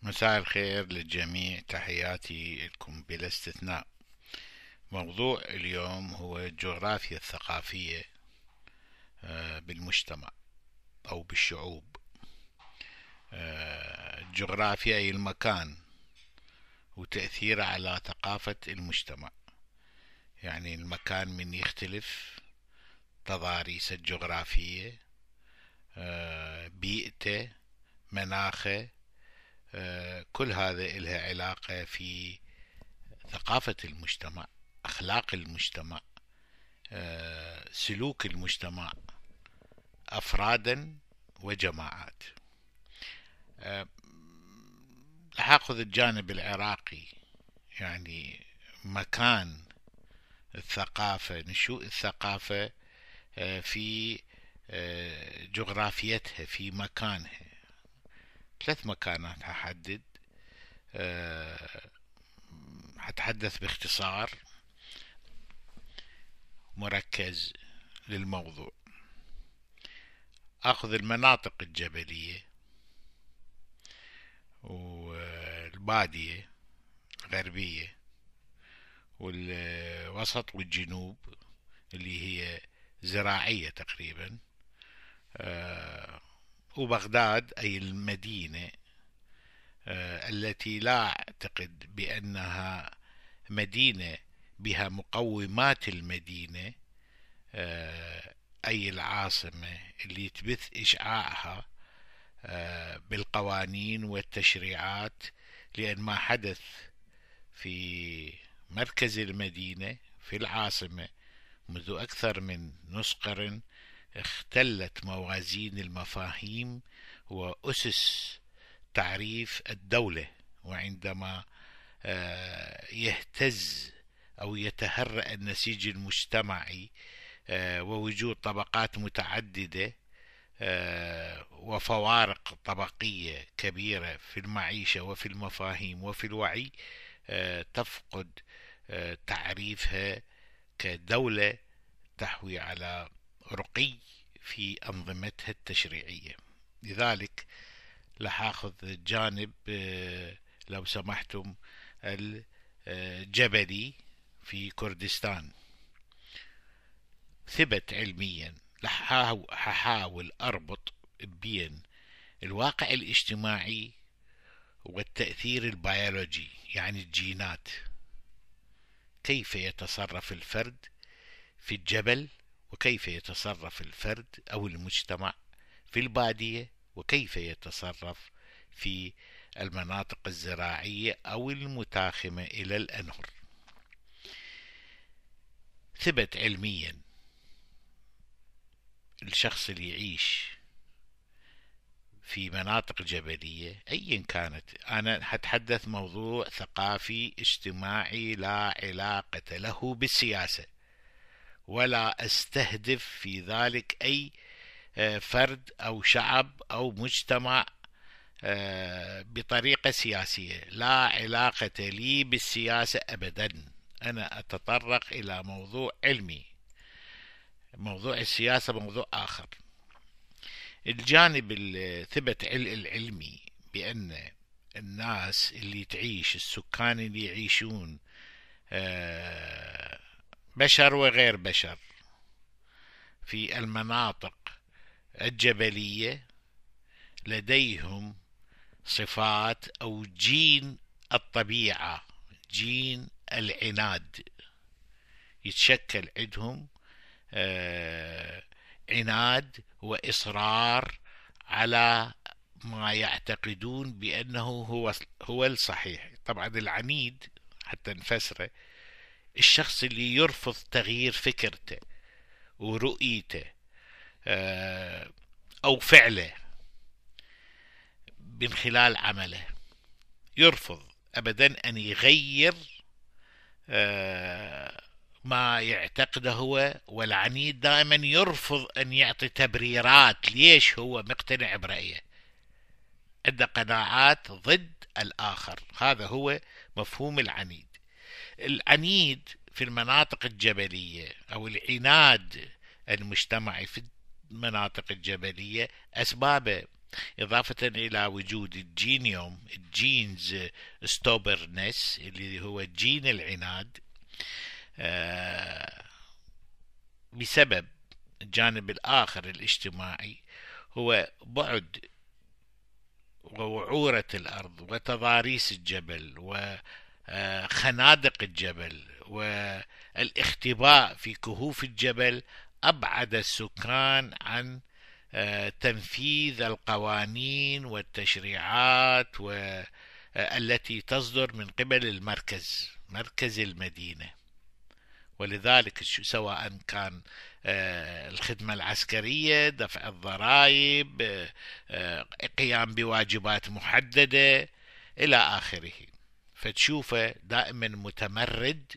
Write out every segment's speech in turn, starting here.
مساء الخير للجميع، تحياتي لكم بلا استثناء. موضوع اليوم هو الجغرافيا الثقافية بالمجتمع أو بالشعوب. الجغرافيا أي المكان وتأثيره على ثقافة المجتمع. يعني المكان من يختلف، تضاريس الجغرافية، بيئته، مناخه، كل هذا إلها علاقة في ثقافة المجتمع، أخلاق المجتمع، سلوك المجتمع أفرادا وجماعات. رح أخذ الجانب العراقي، يعني مكان الثقافة، نشوء الثقافة في جغرافيتها، في مكانها. 3 مكانات هحدد، هتحدث باختصار مركز للموضوع. أخذ المناطق الجبلية والبادية الغربية والوسط والجنوب اللي هي زراعية تقريبا، وبغداد أي المدينة التي لا أعتقد بأنها مدينة بها مقومات المدينة، أي العاصمة اللي تبث إشعاعها بالقوانين والتشريعات، لأن ما حدث في مركز المدينة في العاصمة منذ أكثر من نصف قرن اختلت موازين المفاهيم وأسس تعريف الدولة. وعندما يهتز أو يتهرأ النسيج المجتمعي ووجود طبقات متعددة وفوارق طبقية كبيرة في المعيشة وفي المفاهيم وفي الوعي، تفقد تعريفها كدولة تحوي على رقي في أنظمتها التشريعية. لذلك راح أخذ الجانب لو سمحتم الجبلي في كردستان. ثبت علميا، هحاول أربط بين الواقع الاجتماعي والتأثير البيولوجي، يعني الجينات. كيف يتصرف الفرد في الجبل، وكيف يتصرف الفرد أو المجتمع في البادية، وكيف يتصرف في المناطق الزراعية أو المتاخمة إلى الأنهر. ثبت علميا الشخص اللي يعيش في مناطق جبلية أيا كانت، أنا هتحدث موضوع ثقافي اجتماعي لا علاقة له بالسياسة، ولا أستهدف في ذلك أي فرد أو شعب أو مجتمع بطريقة سياسية، لا علاقة لي بالسياسة أبدا. أنا أتطرق إلى موضوع علمي، موضوع السياسة موضوع آخر. الجانب الثبت العلمي بأن الناس اللي تعيش، السكان اللي يعيشون بشر وغير بشر في المناطق الجبلية، لديهم صفات أو جين الطبيعة، جين العناد. يتشكل عندهم عناد وإصرار على ما يعتقدون بأنه هو الصحيح. طبعا العنيد حتى نفسره الشخص اللي يرفض تغيير فكرته ورؤيته أو فعله من خلال عمله، يرفض أبدا أن يغير ما يعتقده هو. والعنيد دائما يرفض أن يعطي تبريرات ليش هو مقتنع برأيه، عنده قناعات ضد الآخر. هذا هو مفهوم العنيد. العنيد في المناطق الجبلية أو العناد المجتمعي في المناطق الجبلية أسبابه إضافة إلى وجود الجينيوم، الجينز ستوبرنس اللي هو جين العناد، بسبب الجانب الآخر الاجتماعي هو بعد ووعورة الأرض وتضاريس الجبل وخنادق الجبل والاختباء في كهوف الجبل، أبعد السكان عن تنفيذ القوانين والتشريعات التي تصدر من قبل المركز، مركز المدينة. ولذلك سواء كان الخدمة العسكرية، دفع الضرائب، قيام بواجبات محددة إلى آخره، فتشوفه دائما متمرد،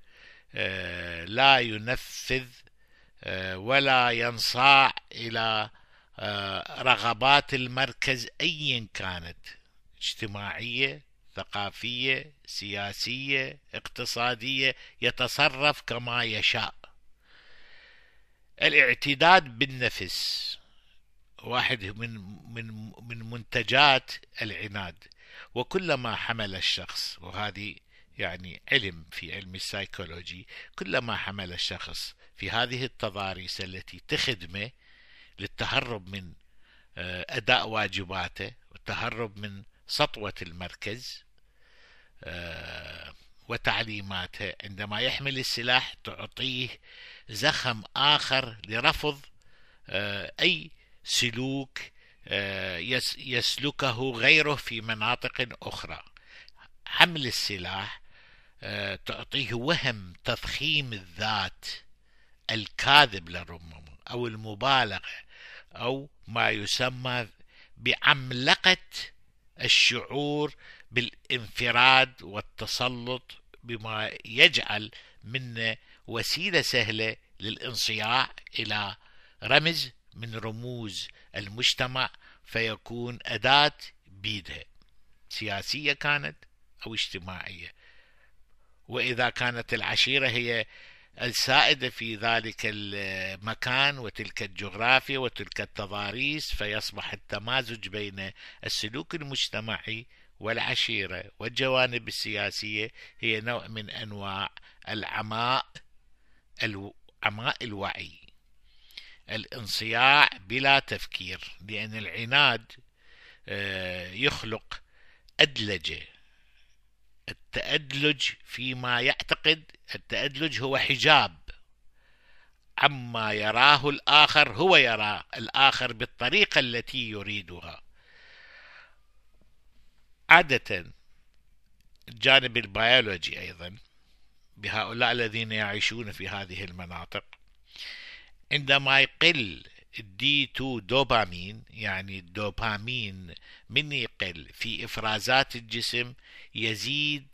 لا ينفذ ولا ينصاع إلى رغبات المركز أيا كانت، اجتماعية، ثقافية، سياسية، اقتصادية، يتصرف كما يشاء. الاعتداد بالنفس واحد من منتجات العناد، وكلما حمل الشخص، وهذه يعني علم في علم السيكولوجي، كلما حمل الشخص في هذه التضاريس التي تخدمه للتهرب من أداء واجباته والتهرب من سطوة المركز وتعليماته، عندما يحمل السلاح تعطيه زخم آخر لرفض أي سلوك يسلكه غيره في مناطق أخرى. حمل السلاح تعطيه وهم تضخيم الذات الكاذب لربما، أو المبالغة، أو ما يسمى بعملقة الشعور بالانفراد والتسلط، بما يجعل من وسيلة سهلة للانصياع إلى رمز من رموز المجتمع، فيكون أداة بيدها، سياسية كانت أو اجتماعية. وإذا كانت العشيرة هي السائدة في ذلك المكان وتلك الجغرافيا وتلك التضاريس، فيصبح التمازج بين السلوك المجتمعي والعشيرة والجوانب السياسية هي نوع من أنواع عماء الوعي، الانصياع بلا تفكير، لأن العناد يخلق أدلجة. التأدلج فيما يعتقد، التأدلج هو حجاب عما يراه الآخر، هو يرى الآخر بالطريقة التي يريدها. عادة الجانب البيولوجي أيضا بهؤلاء الذين يعيشون في هذه المناطق، عندما يقل الدي 2 دوبامين، يعني الدوبامين من يقل في إفرازات الجسم يزيد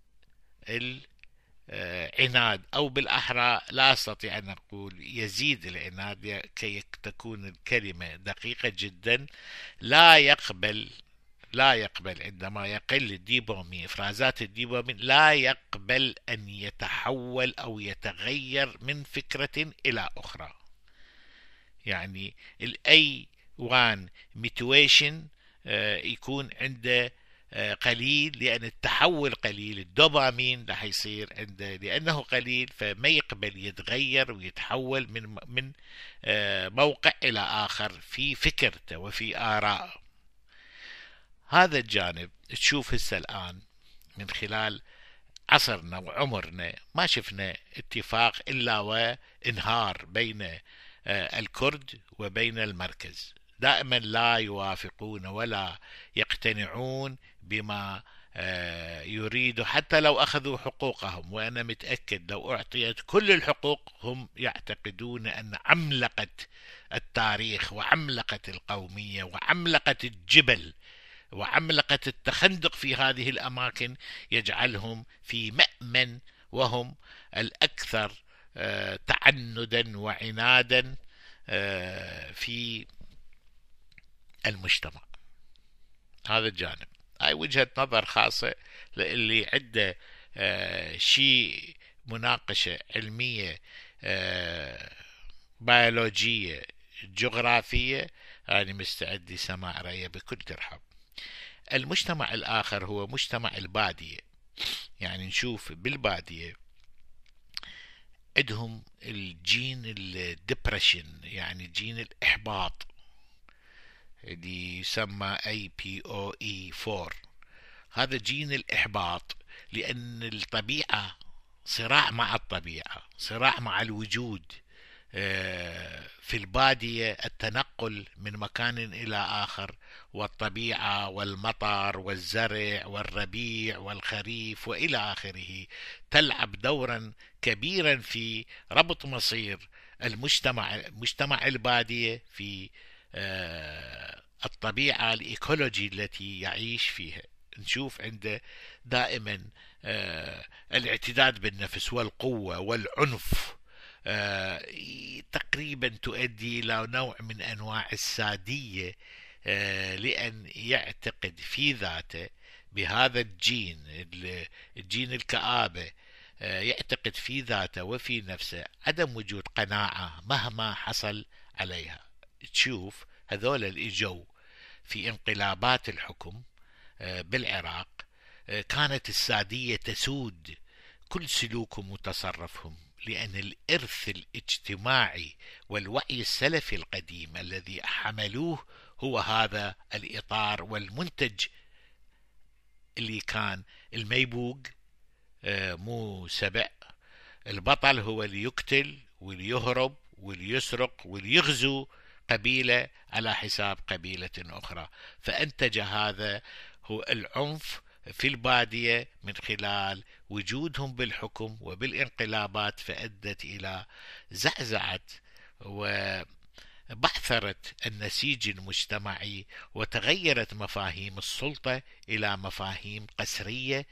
العناد، أو بالأحرى لا أستطيع أن أقول يزيد العناد كي تكون الكلمة دقيقة جدا. لا يقبل عندما يقل الدوبامين، إفرازات الدوبامين، لا يقبل أن يتحول أو يتغير من فكرة إلى أخرى. يعني الأي 1 ميتويشن يكون عنده قليل، لأن التحول قليل، الدوبامين راح يصير عنده لأنه قليل، فما يقبل يتغير ويتحول من موقع إلى آخر في فكرته وفي آرائه. هذا الجانب تشوف هسه الآن من خلال عصرنا وعمرنا ما شفنا اتفاق إلا وانهار بين الكرد وبين المركز، دائما لا يوافقون ولا يقتنعون بما يريد، حتى لو أخذوا حقوقهم. وأنا متأكد لو أعطيت كل الحقوق هم يعتقدون أن عملقة التاريخ وعملقة القومية وعملقة الجبل وعملقة التخندق في هذه الأماكن يجعلهم في مأمن، وهم الأكثر تعندا وعنادا في المجتمع. هذا الجانب، هاي وجهة نظر خاصة للي عنده شيء مناقشة علمية بيولوجية جغرافية، أنا مستعد لسماع رأيه بكل ترحاب. المجتمع الآخر هو مجتمع البادية. يعني نشوف بالبادية عندهم الجين الدبريشن، يعني جين الإحباط اللي يسمى APOE4. هذا جين الإحباط، لأن الطبيعة صراع مع الطبيعة، صراع مع الوجود. في البادية التنقل من مكان إلى آخر، والطبيعة والمطر والزرع والربيع والخريف وإلى آخره تلعب دورا كبيرا في ربط مصير مجتمع البادية في الطبيعة الإيكولوجي التي يعيش فيها. نشوف عنده دائما الاعتداد بالنفس والقوة والعنف، تقريبا تؤدي إلى نوع من أنواع السادية، لأن يعتقد في ذاته بهذا الجين الكآبة، يعتقد في ذاته وفي نفسه عدم وجود قناعة مهما حصل عليها. تشوف هذول اللي اجوا في انقلابات الحكم بالعراق، كانت السادية تسود كل سلوكهم وتصرفهم، لأن الإرث الاجتماعي والوعي السلفي القديم الذي حملوه هو هذا الإطار والمنتج اللي كان الميبوق، مو سبع. البطل هو اللي يقتل واللي يهرب واللي يسرق واللي يغزو قبيلة على حساب قبيلة أخرى، فأنتج هذا هو العنف في البادية من خلال وجودهم بالحكم وبالانقلابات، فأدت إلى زعزعة وبعثرة النسيج المجتمعي، وتغيرت مفاهيم السلطة إلى مفاهيم قسرية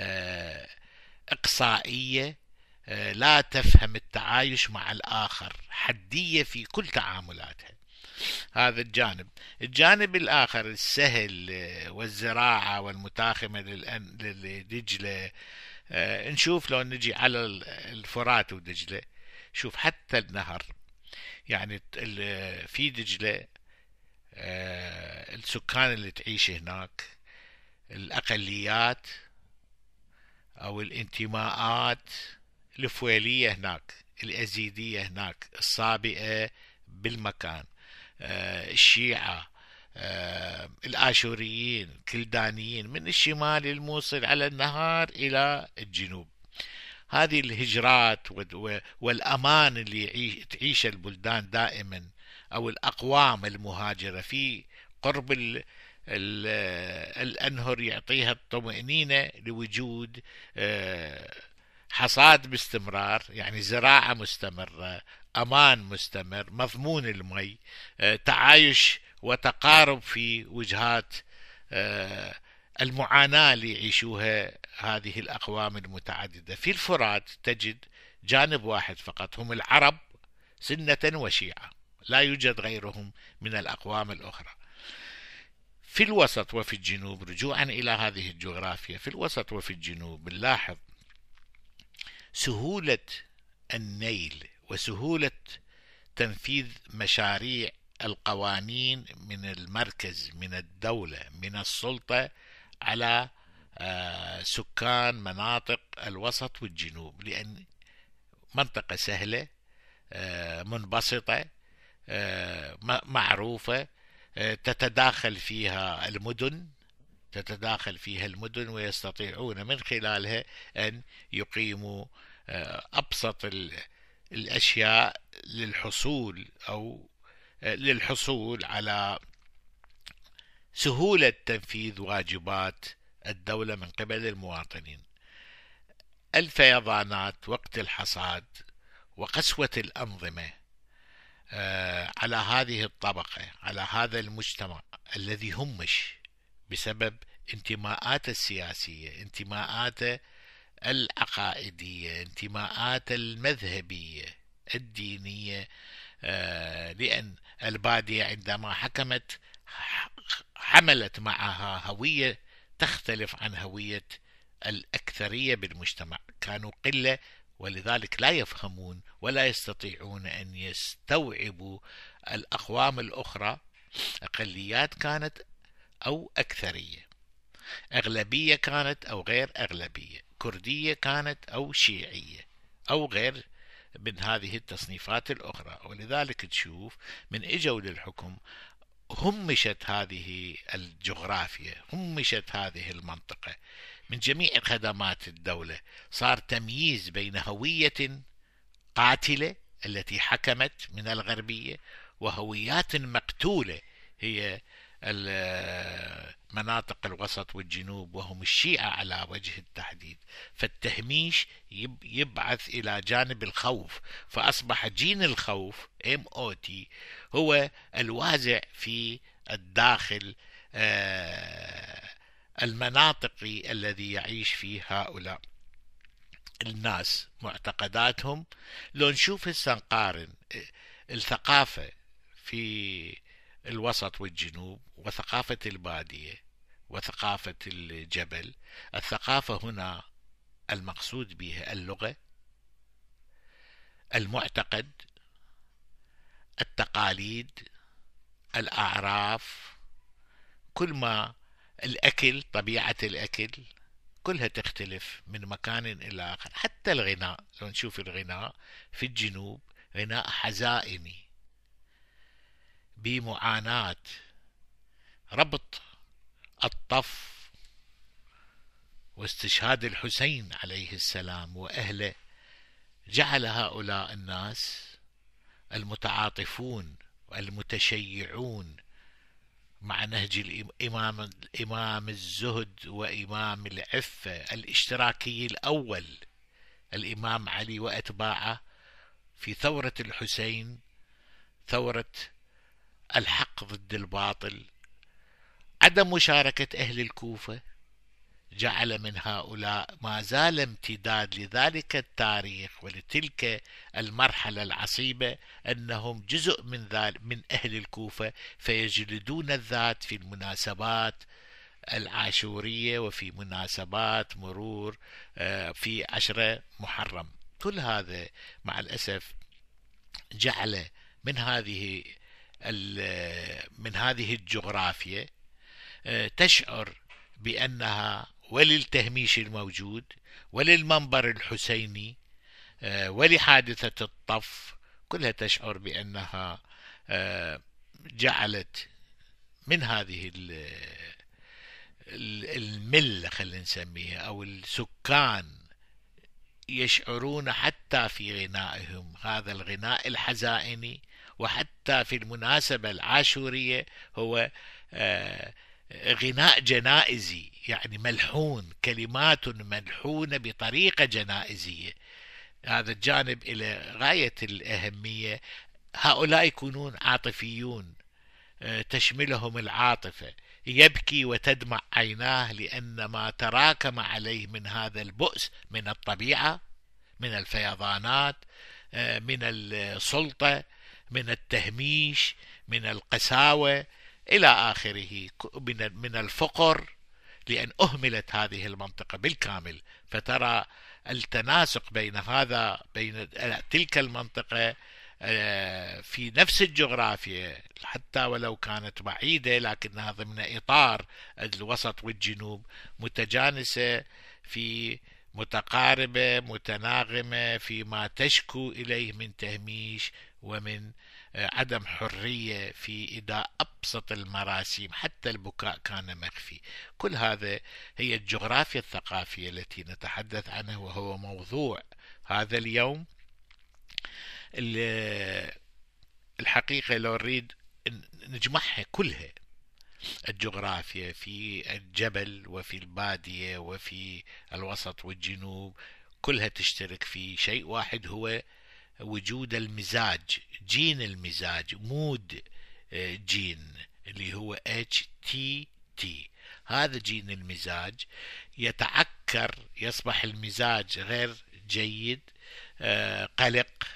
إقصائية، لا تفهم التعايش مع الآخر، حدية في كل تعاملاتها. هذا الجانب الآخر السهل والزراعة والمتاخمة لدجلة. نشوف لو نجي على الفرات ودجلة، شوف حتى النهر، يعني في دجلة السكان اللي تعيش هناك، الأقليات أو الانتماءات الفويلية هناك، الأزيدية هناك، الصابئة بالمكان، الشيعة، الآشوريين، الكلدانيين، من الشمال الموصل على النهار إلى الجنوب. هذه الهجرات والأمان اللي تعيش البلدان دائما، أو الأقوام المهاجرة في قرب الأنهر، يعطيها الطمأنينة لوجود حصاد باستمرار، يعني زراعة مستمرة، أمان مستمر، مضمون المي، تعايش وتقارب في وجهات المعاناة اللي يعيشوها هذه الأقوام المتعددة. في الفرات تجد جانب واحد فقط، هم العرب سنة وشيعة، لا يوجد غيرهم من الأقوام الأخرى. في الوسط وفي الجنوب، رجوعا إلى هذه الجغرافيا، في الوسط وفي الجنوب نلاحظ سهولة النيل وسهولة تنفيذ مشاريع القوانين من المركز، من الدولة، من السلطة على سكان مناطق الوسط والجنوب، لأن منطقة سهلة، منبسطة، معروفة، تتداخل فيها المدن ويستطيعون من خلالها أن يقيموا أبسط الأشياء للحصول على سهولة تنفيذ واجبات الدولة من قبل المواطنين. الفيضانات وقت الحصاد وقسوة الأنظمة على هذه الطبقة، على هذا المجتمع الذي همش بسبب انتماءات السياسية، انتماءات العقائدية، انتماءات المذهبية الدينية، لأن البادية عندما حكمت حملت معها هوية تختلف عن هوية الأكثرية بالمجتمع، كانوا قلة، ولذلك لا يفهمون ولا يستطيعون أن يستوعبوا الأقوام الأخرى أقليات كانت أو أكثرية، أغلبية كانت أو غير أغلبية، كردية كانت أو شيعية أو غير من هذه التصنيفات الأخرى. ولذلك تشوف من إجوا للحكم همشت هذه الجغرافيا، همشت هذه المنطقة من جميع خدمات الدولة. صار تمييز بين هوية قاتلة التي حكمت من الغربية وهويات مقتولة هي مناطق الوسط والجنوب، وهم الشيعة على وجه التحديد. فالتهميش يبعث إلى جانب الخوف، فأصبح جين الخوف MOT هو الوازع في الداخل المناطقي الذي يعيش فيه هؤلاء الناس، معتقداتهم. لو نشوف هسه نقارن الثقافة في الوسط والجنوب وثقافة البادية وثقافة الجبل. الثقافة هنا المقصود بها اللغة، المعتقد، التقاليد، الأعراف، كل ما الأكل، طبيعة الأكل كلها تختلف من مكان إلى آخر. حتى الغناء، لو نشوف الغناء في الجنوب غناء حزائني بمعاناة ربط الطف واستشهاد الحسين عليه السلام وأهله، جعل هؤلاء الناس المتعاطفون والمتشيعون مع نهج الإمام الزهد وإمام العفة الاشتراكي الأول الإمام علي وأتباعه في ثورة الحسين، ثورة الحق ضد الباطل. عدم مشاركة أهل الكوفة جعل من هؤلاء ما زال امتداد لذلك التاريخ ولتلك المرحلة العصيبة أنهم جزء من أهل الكوفة، فيجلدون الذات في المناسبات العاشورية وفي مناسبات مرور في 10 محرم. كل هذا مع الأسف جعل من هذه الجغرافيا تشعر بأنها وللتهميش الموجود وللمنبر الحسيني ولحادثة الطف كلها تشعر بأنها جعلت من هذه الملة خلينا نسميها أو السكان يشعرون حتى في غنائهم هذا الغناء الحزائني، وحتى في المناسبة العاشورية هو غناء جنائزي، يعني ملحون، كلمات ملحونة بطريقة جنائزية. هذا الجانب إلى غاية الأهمية. هؤلاء يكونون عاطفيون، تشملهم العاطفة، يبكي وتدمع عيناه لأن ما تراكم عليه من هذا البؤس من الطبيعة، من الفيضانات، من السلطة، من التهميش، من القساوة إلى آخره، من الفقر، لأن أهملت هذه المنطقة بالكامل. فترى التناسق بين تلك المنطقة في نفس الجغرافيا حتى ولو كانت بعيدة لكنها ضمن إطار الوسط والجنوب، متجانسة في متقاربة متناغمة فيما تشكو إليه من تهميش ومن عدم حرية في إداء أبسط المراسيم، حتى البكاء كان مخفي. كل هذا هي الجغرافيا الثقافية التي نتحدث عنها، وهو موضوع هذا اليوم. الحقيقة لو نريد نجمعها كلها، الجغرافيا في الجبل وفي البادية وفي الوسط والجنوب كلها تشترك في شيء واحد، هو وجود المزاج، جين المزاج، مود جين اللي هو HTT. هذا جين المزاج يتعكر، يصبح المزاج غير جيد، قلق،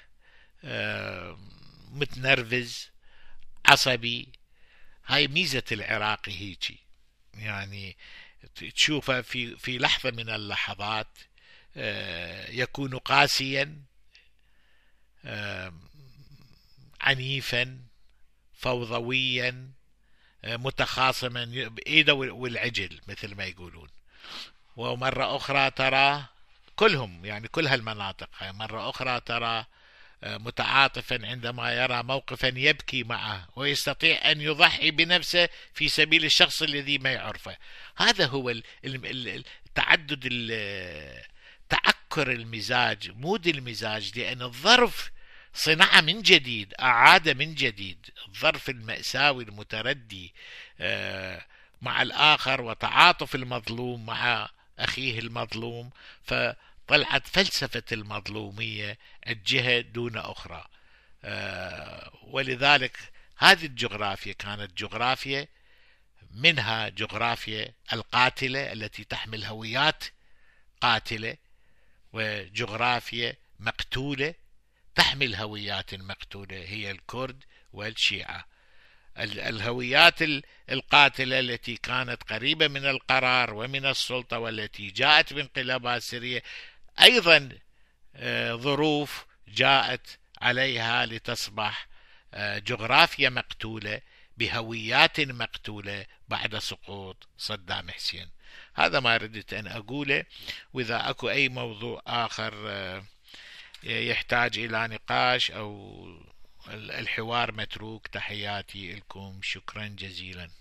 متنرفز، عصبي. هاي ميزة العراقي هيجي، يعني تشوفه في لحظة من اللحظات يكون قاسيا، عنيفا، فوضويا، متخاصما بإيده والعجل مثل ما يقولون. ومرة أخرى ترى كلهم، يعني كل هالمناطق، مرة أخرى ترى متعاطفا عندما يرى موقفا يبكي معه ويستطيع أن يضحي بنفسه في سبيل الشخص الذي ما يعرفه. هذا هو تعدد تعكر المزاج، مود المزاج، لأن الظرف صنع من جديد، أعاد من جديد الظرف المأساوي المتردي مع الآخر، وتعاطف المظلوم مع أخيه المظلوم، فطلعت فلسفة المظلومية الجهة دون أخرى. ولذلك هذه الجغرافيا كانت جغرافيا، منها جغرافيا القاتلة التي تحمل هويات قاتلة، وجغرافيا مقتولة تحمل هويات مقتولة، هي الكرد والشيعة. الهويات القاتلة التي كانت قريبة من القرار ومن السلطة والتي جاءت بانقلابات سرية، أيضا ظروف جاءت عليها لتصبح جغرافيا مقتولة بهويات مقتولة بعد سقوط صدام حسين. هذا ما ردت أن أقوله. وإذا أكو أي موضوع آخر يحتاج إلى نقاش أو الحوار متروك، تحياتي لكم، شكرا جزيلا.